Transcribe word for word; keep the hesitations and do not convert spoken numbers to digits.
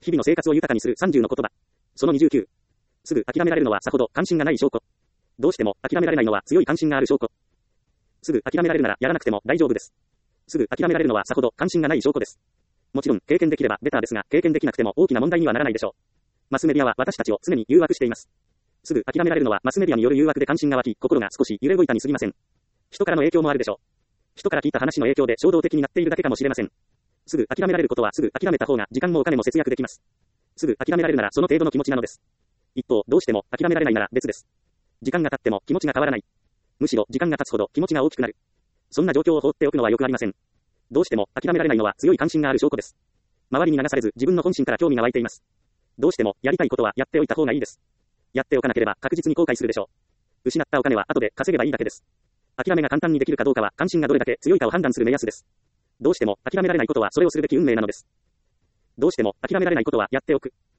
日々の生活を豊かにするさんじゅうの言葉。そのにじゅうきゅう。すぐ諦められるのはさほど関心がない証拠。どうしても諦められないのは強い関心がある証拠。すぐ諦められるならやらなくても大丈夫です。すぐ諦められるのはさほど関心がない証拠です。もちろん経験できればベターですが、経験できなくても大きな問題にはならないでしょう。マスメディアは私たちを常に誘惑しています。すぐ諦められるのはマスメディアによる誘惑で関心が湧き、心が少し揺れ動いたに過ぎません。人からの影響もあるでしょう。人から聞いた話の影響で衝動的になっているだけかもしれません。すぐ諦められることはすぐ諦めた方が時間もお金も節約できます。すぐ諦められるならその程度の気持ちなのです。一方、どうしても諦められないなら別です。時間が経っても気持ちが変わらない。むしろ時間が経つほど気持ちが大きくなる。そんな状況を放っておくのはよくありません。どうしても諦められないのは強い関心がある証拠です。周りに流されず自分の本心から興味が湧いています。どうしてもやりたいことはやっておいた方がいいです。やっておかなければ確実に後悔するでしょう。失ったお金は後で稼げばいいだけです。諦めが簡単にできるかどうかは関心がどれだけ強いかを判断する目安です。どうしても諦められないことはそれをするべき運命なのです。どうしても諦められないことはやっておく。